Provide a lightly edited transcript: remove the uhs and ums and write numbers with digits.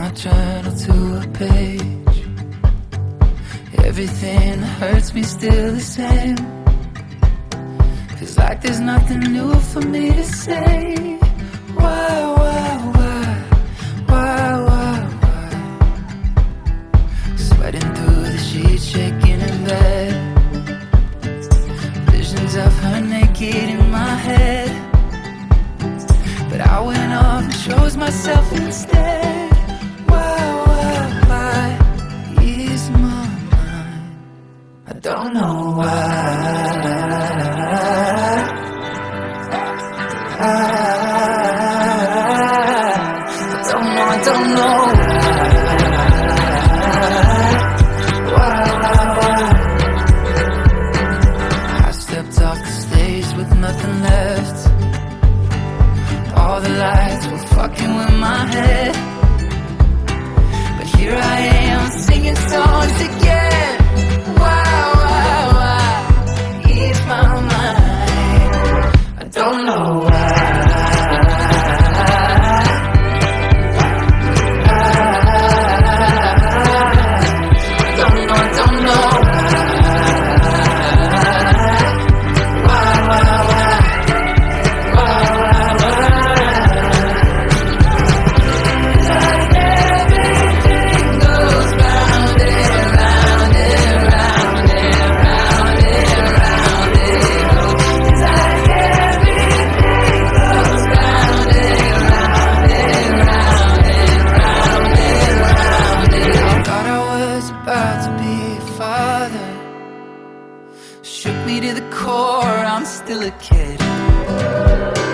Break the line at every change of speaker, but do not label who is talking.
my journal to a page. Everything that hurts me still the same. Feels like there's nothing new for me to say. Why? Sweating through the sheets, shaking in bed. Visions of her naked in my head. But I went off and chose myself instead. Why is my mind? I don't know why. I don't know why. I stepped off the stage with nothing left. All the lights were fucking with my head. But here I am singing songs again. Why ease my mind? I don't know why. Shook me to the core, I'm still a kid.